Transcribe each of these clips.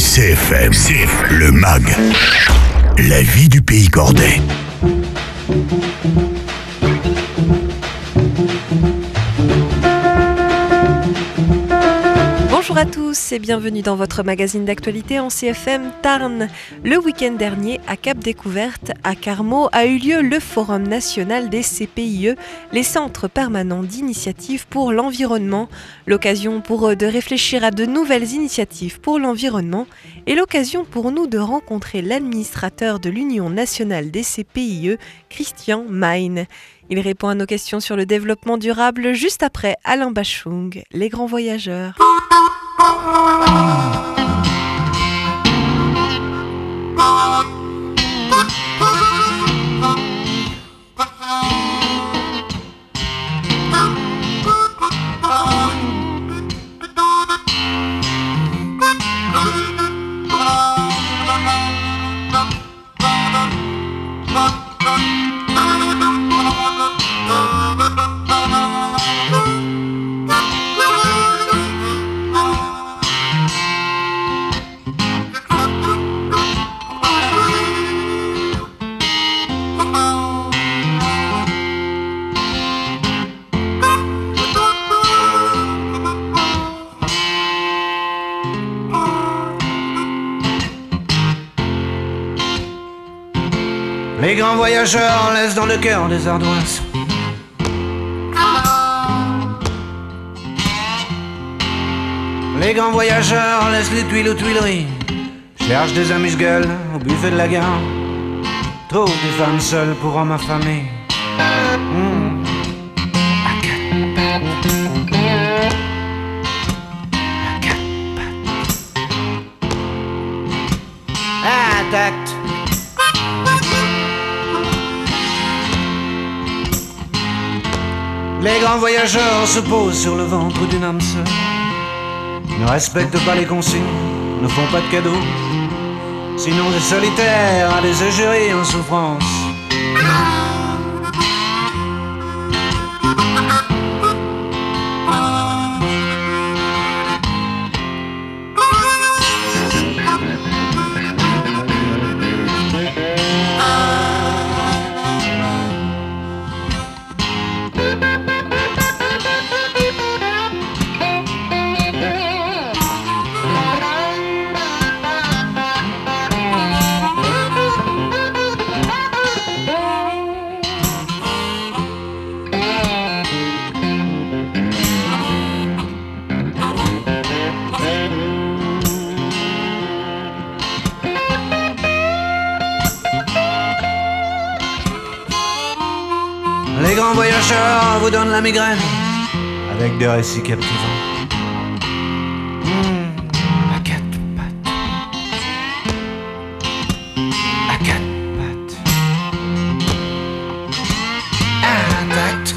CFM, le MAG, la vie du pays cordais. Bonjour à tous et bienvenue dans votre magazine d'actualité en CFM Tarn. Le week-end dernier, à Cap Découverte, à Carmaux, a eu lieu le Forum national des CPIE, les centres permanents d'initiatives pour l'environnement. L'occasion pour eux de réfléchir à de nouvelles initiatives pour l'environnement et l'occasion pour nous de rencontrer l'administrateur de l'Union nationale des CPIE, Christian Mein. Il répond à nos questions sur le développement durable juste après Alain Bachung, Les Grands Voyageurs. Les grands voyageurs laissent dans le cœur des ardoises. Les grands voyageurs laissent les tuiles aux Tuileries, cherchent des amuse-gueules au buffet de la gare, trouvent des femmes seules pour hommes affamés. À quatre pattes. À quatre pattes. À tact. Les grands voyageurs se posent sur le ventre d'une âme seule, ne respectent pas les consignes, ne font pas de cadeaux, sinon des solitaires à des égéries en souffrance. Les grands voyageurs vous donnent la migraine avec des récits captivants. À quatre pattes. À quatre pattes. Intact.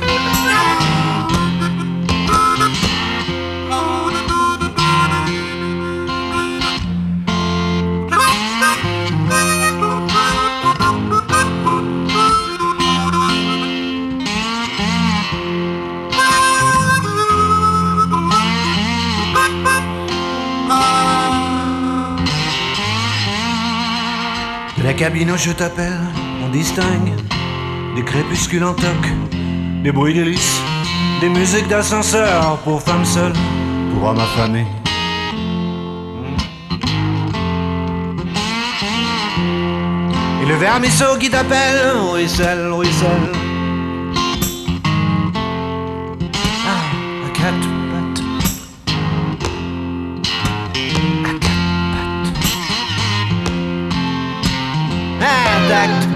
De la cabine où je t'appelle, on distingue des crépuscules en toc, des bruits d'hélices, des musiques d'ascenseur pour femmes seules, pour hommes affamés. Et le vermisseau qui t'appelle, ruisselle, ruisselle. À quatre pattes. À quatre pattes. Intact.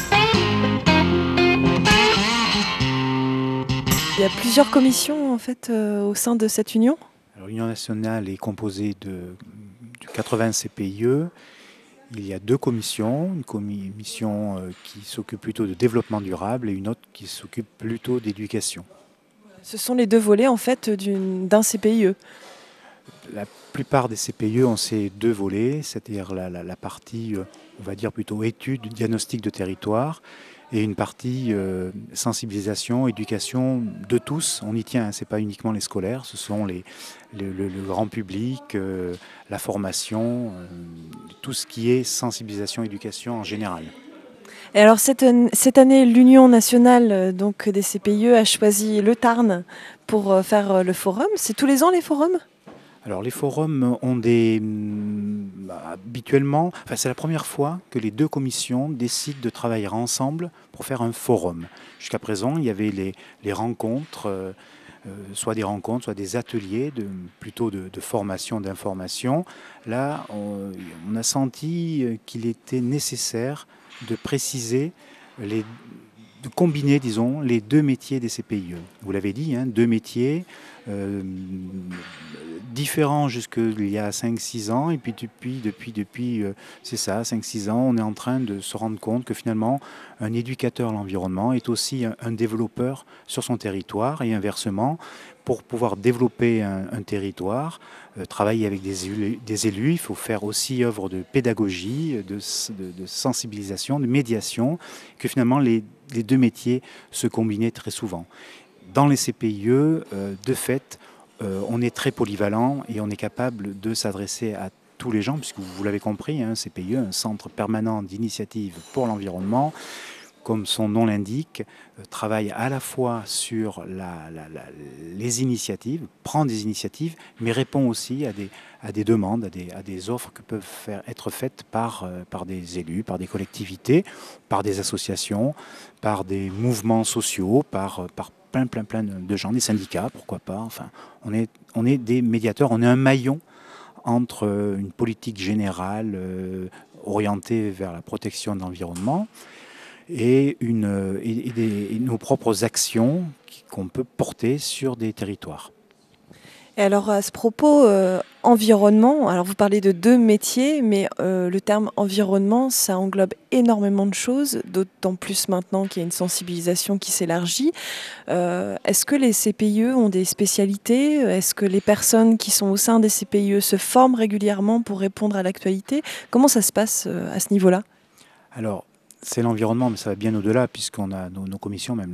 Il y a plusieurs commissions en fait au sein de cette union. Alors, l'Union nationale est composée de 80 CPIE. Il y a deux commissions, une commission qui s'occupe plutôt de développement durable et une autre qui s'occupe plutôt d'éducation. Ce sont les deux volets en fait d'un CPIE. La plupart des CPIE ont ces deux volets, c'est-à-dire la partie, on va dire plutôt étude, diagnostic de territoire, et une partie sensibilisation, éducation de tous. On y tient, hein, ce n'est pas uniquement les scolaires, ce sont le grand public, la formation, tout ce qui est sensibilisation, éducation en général. Et alors cette année, l'Union nationale donc, des CPIE a choisi le Tarn pour faire le forum. C'est tous les ans les forums ? Alors les forums ont habituellement, c'est la première fois que les deux commissions décident de travailler ensemble pour faire un forum. Jusqu'à présent, il y avait les rencontres, soit des rencontres, soit des ateliers, plutôt de formation, d'information. Là, on a senti qu'il était nécessaire de préciser, de combiner, disons, les deux métiers des CPIE. Vous l'avez dit, hein, deux métiers différents jusqu'il y a 5-6 ans, et puis depuis c'est ça, 5-6 ans, on est en train de se rendre compte que finalement, un éducateur à l'environnement est aussi un développeur sur son territoire, et inversement, pour pouvoir développer un territoire, travailler avec des élus, il faut faire aussi œuvre de pédagogie, de sensibilisation, de médiation, que finalement les deux métiers se combinaient très souvent. Dans les CPIE, de fait, on est très polyvalent et on est capable de s'adresser à tous les gens, puisque vous l'avez compris, un CPIE, un centre permanent d'initiative pour l'environnement, comme son nom l'indique, travaille à la fois sur les initiatives, prend des initiatives, mais répond aussi à des demandes, à des offres qui peuvent être faites par des élus, par des collectivités, par des associations, par des mouvements sociaux, par plein de gens, des syndicats, pourquoi pas. Enfin, on est des médiateurs, on est un maillon entre une politique générale orientée vers la protection de l'environnement et nos propres actions qu'on peut porter sur des territoires. Et alors à ce propos, environnement, alors vous parlez de deux métiers, mais le terme environnement, ça englobe énormément de choses, d'autant plus maintenant qu'il y a une sensibilisation qui s'élargit. Est-ce que les CPIE ont des spécialités ? Est-ce que les personnes qui sont au sein des CPIE se forment régulièrement pour répondre à l'actualité ? Comment ça se passe à ce niveau-là ? Alors, c'est l'environnement, mais ça va bien au-delà, puisqu'on a nos commissions, même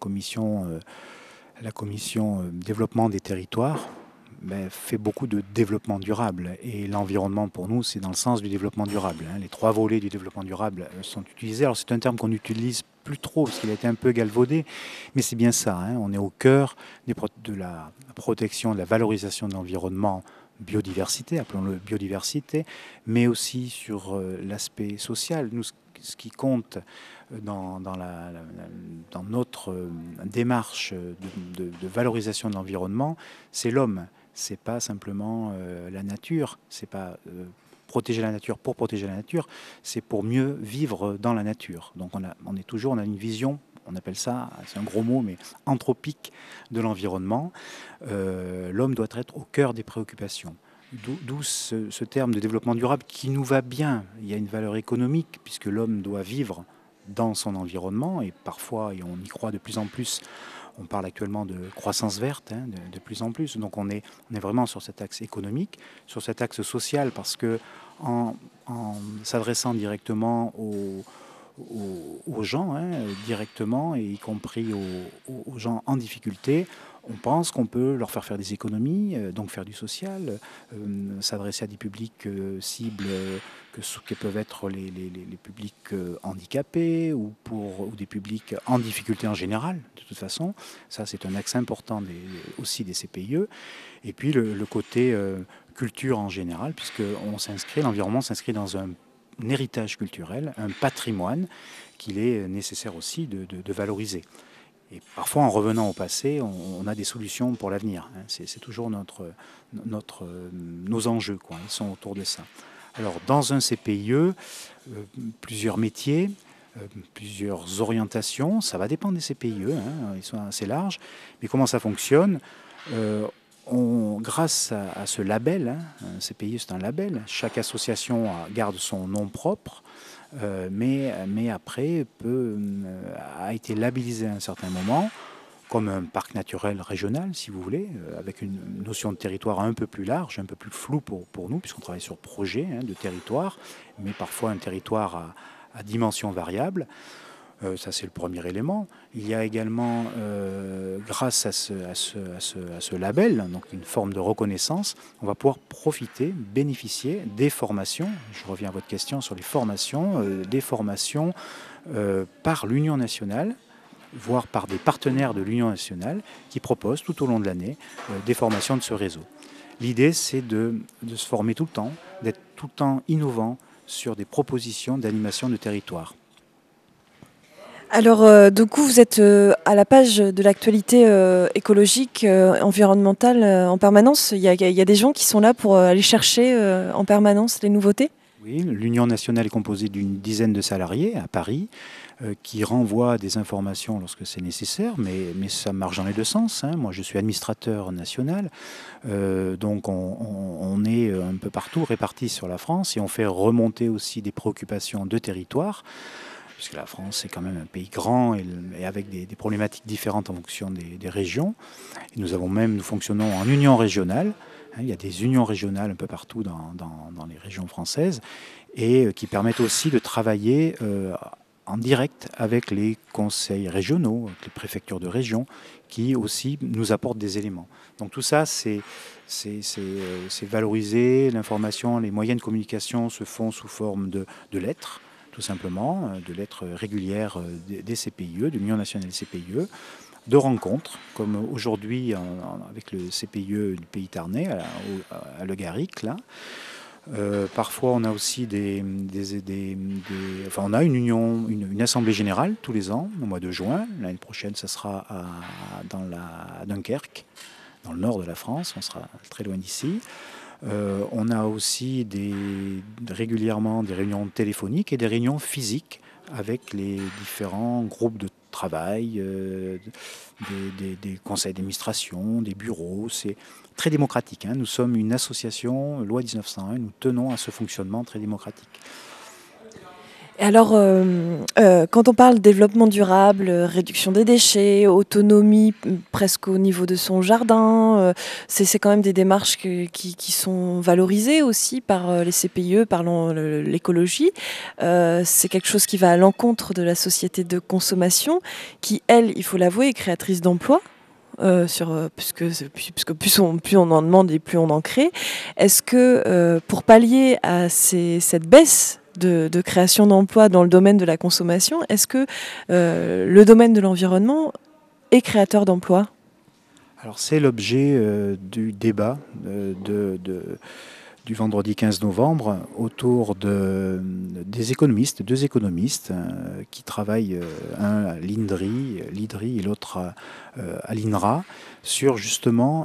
la commission développement des territoires, fait beaucoup de développement durable. Et l'environnement, pour nous, c'est dans le sens du développement durable. Les 3 volets du développement durable sont utilisés. Alors, c'est un terme qu'on n'utilise plus trop, parce qu'il a été un peu galvaudé, mais c'est bien ça. On est au cœur de la protection, de la valorisation de l'environnement, biodiversité, appelons-le biodiversité, mais aussi sur l'aspect social. Nous, ce qui compte dans notre démarche de valorisation de l'environnement, c'est l'homme. C'est pas simplement la nature, c'est pas protéger la nature pour protéger la nature, c'est pour mieux vivre dans la nature. Donc on a une vision, on appelle ça, c'est un gros mot, mais anthropique de l'environnement. L'homme doit être au cœur des préoccupations. D'où ce terme de développement durable qui nous va bien. Il y a une valeur économique puisque l'homme doit vivre dans son environnement et parfois, et on y croit de plus en plus, on parle actuellement de croissance verte, de plus en plus. Donc on est vraiment sur cet axe économique, sur cet axe social, parce que en s'adressant directement aux gens, directement, et y compris aux gens en difficulté, on pense qu'on peut leur faire des économies, donc faire du social, s'adresser à des publics cibles que peuvent être les publics handicapés ou des publics en difficulté en général, de toute façon. Ça, c'est un axe important aussi des CPIE. Et puis le côté culture en général, puisque l'environnement s'inscrit dans un héritage culturel, un patrimoine qu'il est nécessaire aussi de valoriser. Et parfois, en revenant au passé, on a des solutions pour l'avenir. C'est toujours nos enjeux, quoi. Ils sont autour de ça. Alors, dans un CPIE, plusieurs métiers, plusieurs orientations. Ça va dépendre des CPIE, ils sont assez larges. Mais comment ça fonctionne ? Grâce à ce label, un CPIE c'est un label, chaque association garde son nom propre, mais après a été labellisé à un certain moment comme un parc naturel régional, si vous voulez, avec une notion de territoire un peu plus large, un peu plus floue pour nous, puisqu'on travaille sur projet de territoire, mais parfois un territoire à dimension variable. Ça, c'est le premier élément. Il y a également, grâce à ce label, donc une forme de reconnaissance, on va pouvoir profiter, bénéficier des formations. Je reviens à votre question sur les formations, des formations par l'Union nationale, voire par des partenaires de l'Union nationale qui proposent tout au long de l'année des formations de ce réseau. L'idée, c'est de se former tout le temps, d'être tout le temps innovant sur des propositions d'animation de territoire. Alors, du coup, vous êtes à la page de l'actualité écologique, environnementale en permanence. Il y a des gens qui sont là pour aller chercher en permanence les nouveautés? Oui, l'Union nationale est composée d'une dizaine de salariés à Paris qui renvoient des informations lorsque c'est nécessaire, mais ça marche dans les deux sens. Moi, je suis administrateur national, donc on est un peu partout répartis sur la France et on fait remonter aussi des préoccupations de territoire. Puisque la France c'est quand même un pays grand et avec des problématiques différentes en fonction des régions. Et nous fonctionnons en union régionale. Il y a des unions régionales un peu partout dans les régions françaises et qui permettent aussi de travailler en direct avec les conseils régionaux, avec les préfectures de région, qui aussi nous apportent des éléments. Donc tout ça, c'est valorisé. L'information, les moyens de communication se font sous forme de lettres, tout simplement, de lettres régulières des CPIE, de l'Union nationale des CPIE, de rencontres, comme aujourd'hui avec le CPIE du Pays Tarnais, à Le Garric, là. Parfois, on a aussi on a une assemblée générale tous les ans, au mois de juin. L'année prochaine, ça sera à Dunkerque, dans le nord de la France, on sera très loin d'ici. On a aussi régulièrement des réunions téléphoniques et des réunions physiques avec les différents groupes de travail, des conseils d'administration, des bureaux. C'est très démocratique. Nous sommes une association, loi 1901, nous tenons à ce fonctionnement très démocratique. Et alors, quand on parle développement durable, réduction des déchets, autonomie presque au niveau de son jardin, c'est quand même des démarches qui sont valorisées aussi par les CPIE, par l'écologie. C'est quelque chose qui va à l'encontre de la société de consommation, qui, elle, il faut l'avouer, est créatrice d'emplois. Puisque plus on en demande et plus on en crée. Est-ce que pour pallier à cette baisse de création d'emplois dans le domaine de la consommation, est-ce que le domaine de l'environnement est créateur d'emplois? Alors c'est l'objet du débat du vendredi 15 novembre autour des économistes, deux économistes qui travaillent, un à l'IDRI et l'autre à l'INRA, sur justement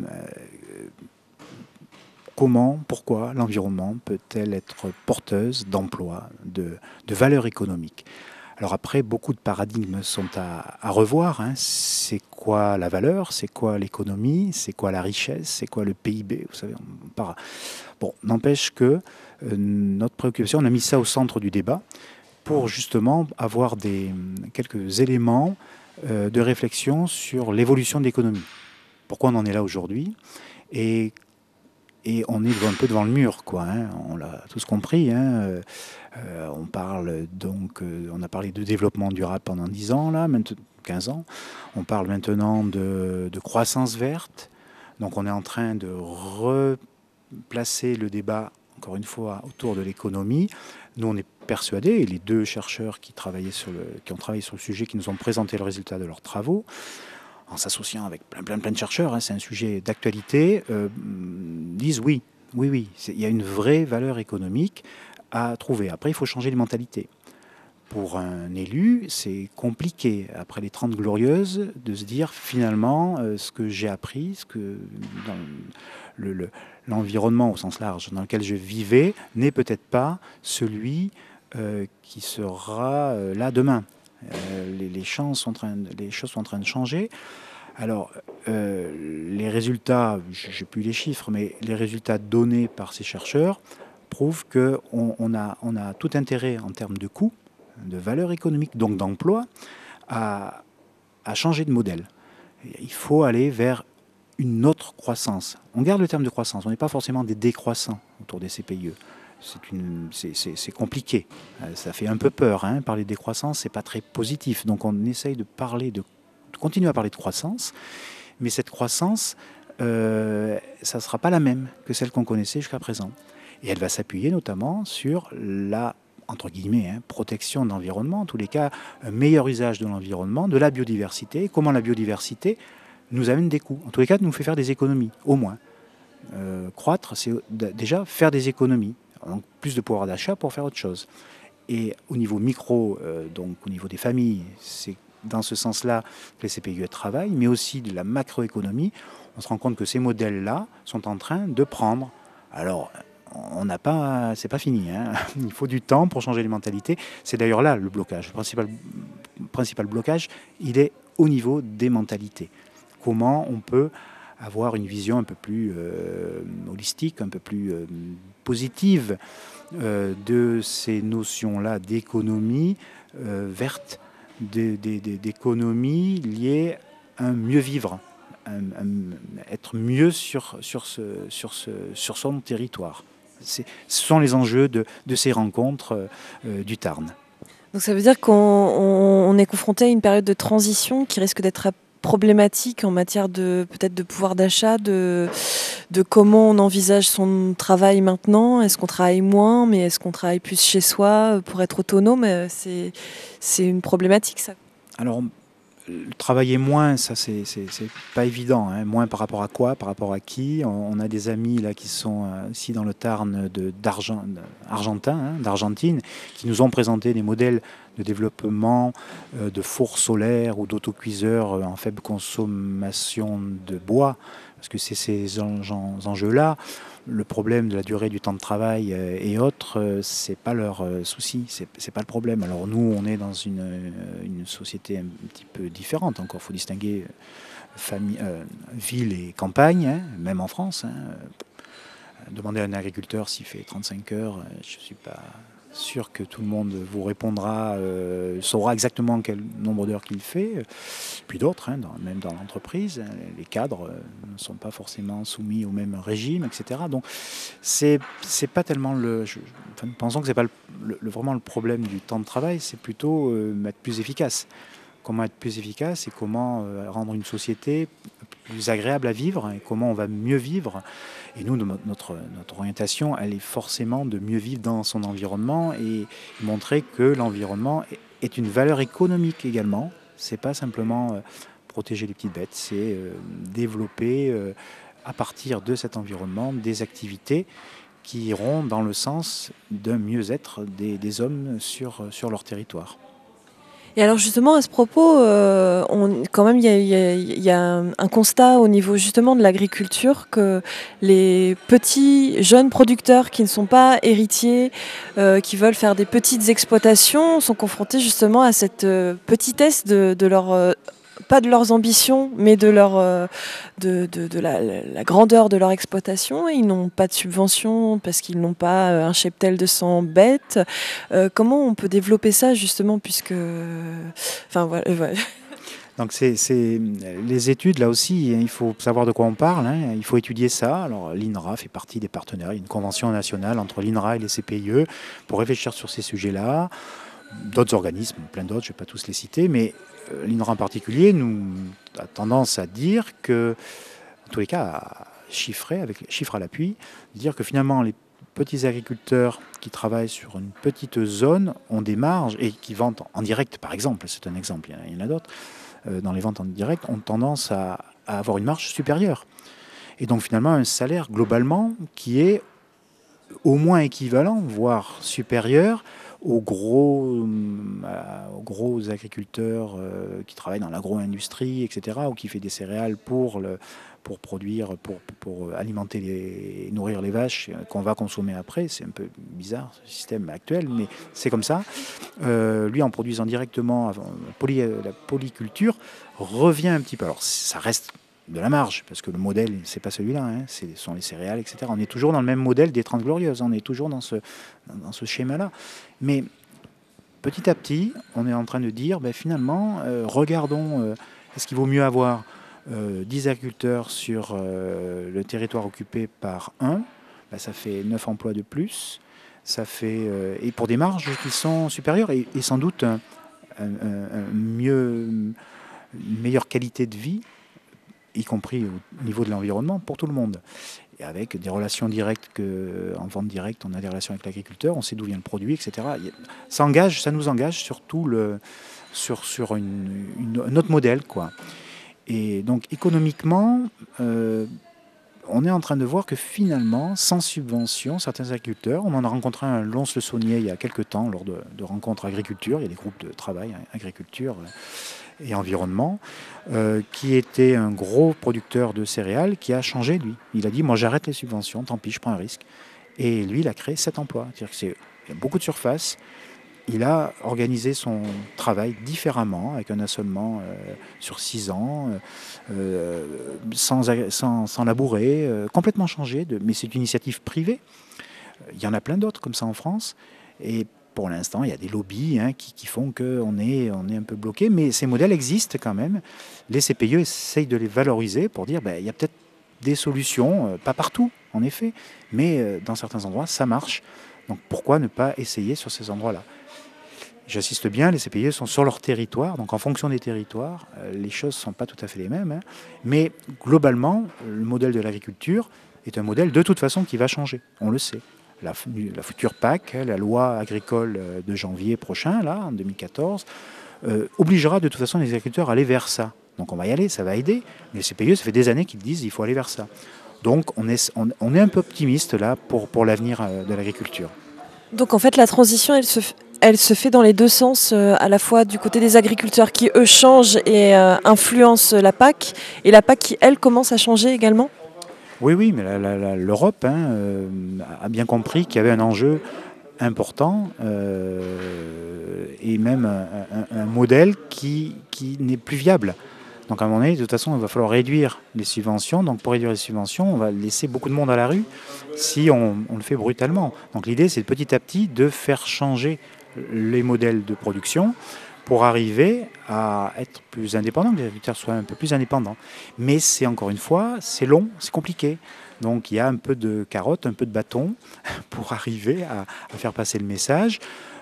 pourquoi l'environnement peut-elle être porteuse d'emplois, de valeur économique. Alors après, beaucoup de paradigmes sont à revoir. C'est quoi la valeur? C'est quoi l'économie? C'est quoi la richesse? C'est quoi le PIB? Vous savez, Bon, n'empêche que notre préoccupation, on a mis ça au centre du débat pour justement avoir quelques éléments de réflexion sur l'évolution de l'économie. Pourquoi on en est là aujourd'hui? Et on est un peu devant le mur, quoi. On l'a tous compris. On parle donc, on a parlé de développement durable pendant 10 ans, là, 15 ans. On parle maintenant de croissance verte. Donc on est en train de replacer le débat, encore une fois, autour de l'économie. Nous, on est persuadés, et les deux chercheurs qui ont travaillé sur le sujet, qui nous ont présenté le résultat de leurs travaux, en s'associant avec plein de chercheurs, c'est un sujet d'actualité, disent oui, il y a une vraie valeur économique à trouver. Après, il faut changer les mentalités. Pour un élu, c'est compliqué, après les 30 glorieuses, de se dire finalement ce que j'ai appris, dans l'environnement au sens large dans lequel je vivais n'est peut-être pas celui qui sera là demain. Les choses sont en train de changer. Alors, les résultats, je n'ai plus les chiffres, mais les résultats donnés par ces chercheurs prouvent qu'on a tout intérêt en termes de coûts, de valeur économique, donc d'emploi, à changer de modèle. Il faut aller vers une autre croissance. On garde le terme de croissance, on n'est pas forcément des décroissants autour des CPIE. c'est compliqué. Ça fait un peu peur, hein. Parler de décroissance, c'est pas très positif. Donc on essaye de continuer à parler de croissance, mais cette croissance, ça ne sera pas la même que celle qu'on connaissait jusqu'à présent. Et elle va s'appuyer notamment sur la, entre guillemets, protection de l'environnement, en tous les cas, un meilleur usage de l'environnement, de la biodiversité, comment la biodiversité nous amène des coûts. En tous les cas, nous fait faire des économies, au moins. Croître, c'est déjà faire des économies, donc plus de pouvoir d'achat pour faire autre chose. Et au niveau micro, donc au niveau des familles, c'est dans ce sens-là que les CPIE travaillent, mais aussi de la macroéconomie. On se rend compte que ces modèles-là sont en train de prendre. Alors, c'est pas fini, hein. Il faut du temps pour changer les mentalités. C'est d'ailleurs là le blocage. Le principal blocage, il est au niveau des mentalités. Comment on peut avoir une vision un peu plus holistique, un peu plus positive de ces notions-là d'économie verte, d'économie liée à un mieux vivre, être mieux sur son territoire. Ce sont les enjeux de ces rencontres du Tarn. Donc ça veut dire qu'on est confronté à une période de transition qui risque d'être problématique en matière peut-être de pouvoir d'achat, de comment on envisage son travail maintenant. Est-ce qu'on travaille moins, mais est-ce qu'on travaille plus chez soi pour être autonome? C'est une problématique, ça. Alors, travailler moins, ça c'est pas évident, hein. Moins par rapport à quoi, par rapport à qui? On a des amis là qui sont ici dans le Tarn d'Argentine, qui nous ont présenté des modèles de développement de fours solaires ou d'autocuiseurs en faible consommation de bois, parce que c'est ces enjeux-là. Le problème de la durée du temps de travail et autres, c'est pas leur souci, c'est pas le problème. Alors nous, on est dans une société un petit peu différente. Encore, faut distinguer ville et campagne, hein, même en France. Hein. Demander à un agriculteur s'il fait 35 heures, je suis pas sûr que tout le monde vous répondra, saura exactement quel nombre d'heures qu'il fait. Puis d'autres, hein, même dans l'entreprise, les cadres ne sont pas forcément soumis au même régime, etc. Donc c'est pas tellement pensons que c'est pas vraiment le problème du temps de travail, c'est plutôt être plus efficace. Comment être plus efficace et comment rendre une société plus agréable à vivre et comment on va mieux vivre. Et nous, notre orientation, elle est forcément de mieux vivre dans son environnement et montrer que l'environnement est une valeur économique également. C'est pas simplement protéger les petites bêtes, c'est développer à partir de cet environnement des activités qui iront dans le sens d'un mieux-être des hommes sur leur territoire. Et alors justement à ce propos, quand même il y a un constat au niveau justement de l'agriculture que les petits jeunes producteurs qui ne sont pas héritiers, qui veulent faire des petites exploitations, sont confrontés justement à cette petitesse de leur pas de leurs ambitions, mais de la grandeur de leur exploitation. Ils n'ont pas de subvention parce qu'ils n'ont pas un cheptel de 100 bêtes. Comment on peut développer ça justement, puisque... Enfin, voilà. Donc les études, là aussi, il faut savoir de quoi on parle, hein. Il faut étudier ça. Alors l'INRA fait partie des partenaires. Il y a une convention nationale entre l'INRA et les CPIE pour réfléchir sur ces sujets-là. D'autres organismes, plein d'autres, je ne vais pas tous les citer, mais l'INRA en particulier a tendance à dire que, en tous les cas, à chiffrer, avec les chiffres à l'appui, dire que finalement les petits agriculteurs qui travaillent sur une petite zone ont des marges et qui vendent en direct, par exemple, c'est un exemple, il y en a d'autres, dans les ventes en direct, ont tendance à avoir une marge supérieure. Et donc finalement un salaire globalement qui est au moins équivalent, voire supérieur aux gros agriculteurs qui travaillent dans l'agro-industrie, etc., ou qui fait des céréales pour produire, pour alimenter et nourrir les vaches qu'on va consommer après. C'est un peu bizarre ce système actuel, mais c'est comme ça. Lui, en produisant directement, la polyculture revient un petit peu. Alors ça reste de la marge, parce que le modèle, c'est pas celui-là, hein, ce sont les céréales, etc. On est toujours dans le même modèle des 30 Glorieuses, on est toujours dans ce schéma-là. Mais petit à petit, on est en train de dire, finalement, regardons, est-ce qu'il vaut mieux avoir 10 agriculteurs sur le territoire occupé par un, ça fait 9 emplois de plus. Ça fait, et pour des marges qui sont supérieures et sans doute une meilleure qualité de vie, y compris au niveau de l'environnement, pour tout le monde. Et avec des relations directes, en vente directe, on a des relations avec l'agriculteur, on sait d'où vient le produit, etc. Ça nous engage surtout sur un autre modèle, quoi. Et donc économiquement, on est en train de voir que finalement, sans subvention, certains agriculteurs, on en a rencontré un à Lons-le-Saunier il y a quelques temps lors de rencontres agriculture, il y a des groupes de travail, agriculture et environnement, qui était un gros producteur de céréales qui a changé, lui. Il a dit, moi j'arrête les subventions, tant pis, je prends un risque. Et lui, il a créé 7 emplois. C'est-à-dire qu'il y a beaucoup de surface. Il a organisé son travail différemment, avec un assolement sur 6 ans, sans labourer, complètement changé. Mais c'est une initiative privée. Il y en a plein d'autres comme ça en France. Et pour l'instant, il y a des lobbies qui font qu'on est un peu bloqué. Mais ces modèles existent quand même. Les CPE essayent de les valoriser pour dire il y a peut-être des solutions, pas partout en effet, mais dans certains endroits, ça marche. Donc pourquoi ne pas essayer sur ces endroits-là ? J'insiste bien, les CPE sont sur leur territoire, donc en fonction des territoires, les choses ne sont pas tout à fait les mêmes. Mais globalement, le modèle de l'agriculture est un modèle de toute façon qui va changer, on le sait. La future PAC, la loi agricole de janvier prochain, là, en 2014, obligera de toute façon les agriculteurs à aller vers ça. Donc on va y aller, ça va aider. Mais les CPE, ça fait des années qu'ils disent qu'il faut aller vers ça. Donc on est un peu optimiste là pour l'avenir de l'agriculture. Donc en fait, la transition, elle se fait dans les deux sens, à la fois du côté des agriculteurs qui, eux, changent et influencent la PAC, et la PAC qui, elle, commence à changer également ? Oui, mais l'Europe a bien compris qu'il y avait un enjeu important et même un modèle qui n'est plus viable. Donc à un moment donné, de toute façon, il va falloir réduire les subventions. Donc pour réduire les subventions, on va laisser beaucoup de monde à la rue si on le fait brutalement. Donc l'idée, c'est petit à petit de faire changer les modèles de production pour arriver à être plus indépendants, que les agriculteurs soient un peu plus indépendants. Mais c'est encore une fois, c'est long, c'est compliqué. Donc il y a un peu de carotte, un peu de bâton pour arriver à faire passer le message.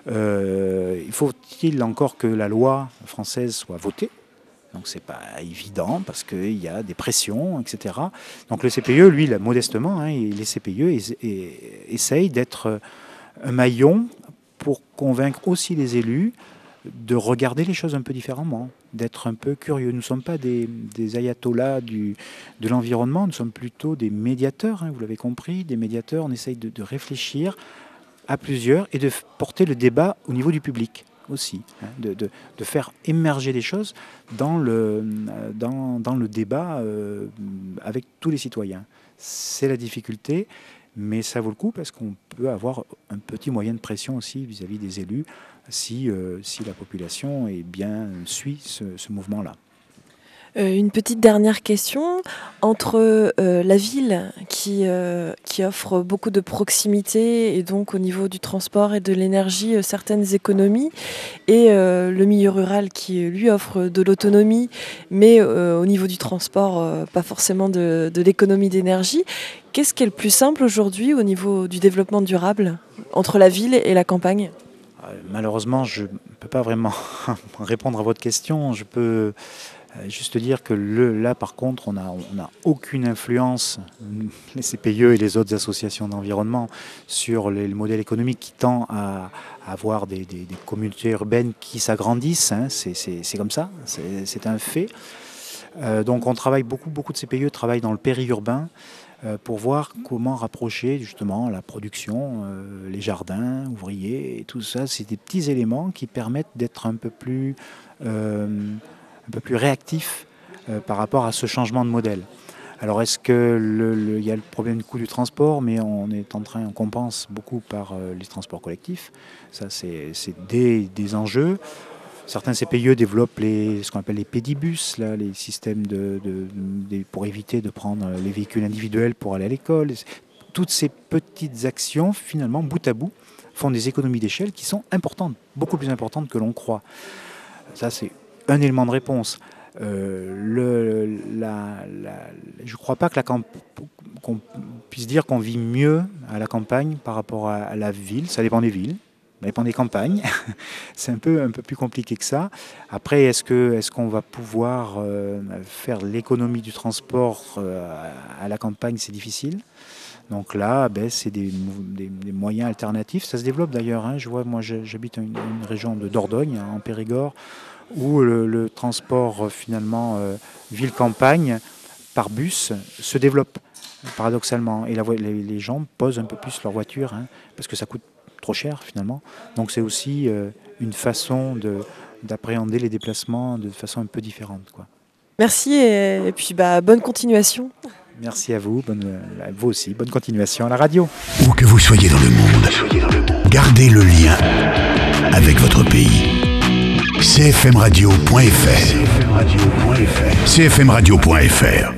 Il faut-il encore que la loi française soit votée ? Donc c'est pas évident parce qu'il y a des pressions, etc. Donc le CPE, lui, modestement, les CPE essayent d'être un maillon pour convaincre aussi les élus de regarder les choses un peu différemment, d'être un peu curieux. Nous ne sommes pas des ayatollahs de l'environnement, nous sommes plutôt des médiateurs, vous l'avez compris, des médiateurs. On essaye de réfléchir à plusieurs et de porter le débat au niveau du public aussi, de faire émerger des choses dans le débat avec tous les citoyens. C'est la difficulté, mais ça vaut le coup parce qu'on peut avoir un petit moyen de pression aussi vis-à-vis des élus si la population suit ce mouvement-là. Une petite dernière question. Entre la ville qui offre beaucoup de proximité et donc au niveau du transport et de l'énergie certaines économies et le milieu rural qui lui offre de l'autonomie mais au niveau du transport pas forcément de l'économie d'énergie, qu'est-ce qui est le plus simple aujourd'hui au niveau du développement durable entre la ville et la campagne ? Malheureusement, je ne peux pas vraiment répondre à votre question. Je peux juste dire que là, par contre, on n'a aucune influence, les CPE et les autres associations d'environnement, sur le modèle économique qui tend à avoir des communautés urbaines qui s'agrandissent. C'est comme ça, c'est un fait. Donc on travaille beaucoup de CPE travaillent dans le périurbain pour voir comment rapprocher justement la production, les jardins, ouvriers, et tout ça. C'est des petits éléments qui permettent d'être un peu plus réactif par rapport à ce changement de modèle. Alors est-ce que il y a le problème du coût du transport, mais on compense beaucoup par les transports collectifs. Ça c'est des enjeux. Certains CPE développent ce qu'on appelle les pédibus, là, les systèmes pour éviter de prendre les véhicules individuels pour aller à l'école. Toutes ces petites actions, finalement, bout à bout, font des économies d'échelle qui sont importantes, beaucoup plus importantes que l'on croit. Ça, c'est un élément de réponse. je ne crois pas que qu'on puisse dire qu'on vit mieux à la campagne par rapport à la ville. Ça dépend des villes, ça dépend des campagnes. C'est un peu plus compliqué que ça. Après, est-ce qu'on va pouvoir faire l'économie du transport à la campagne? C'est difficile. Donc là, c'est des moyens alternatifs. Ça se développe d'ailleurs. Hein. Je vois, moi, j'habite une région de Dordogne, en Périgord, où le transport finalement ville-campagne par bus se développe paradoxalement. Et les gens posent un peu plus leur voiture, hein, parce que ça coûte trop cher finalement. Donc c'est aussi une façon d'appréhender les déplacements de façon un peu différente, quoi. Merci et puis bonne continuation. Merci à vous, à vous aussi, bonne continuation à la radio. Où que vous soyez dans le monde, gardez le lien avec votre pays. cfmradio.fr. cfmradio.fr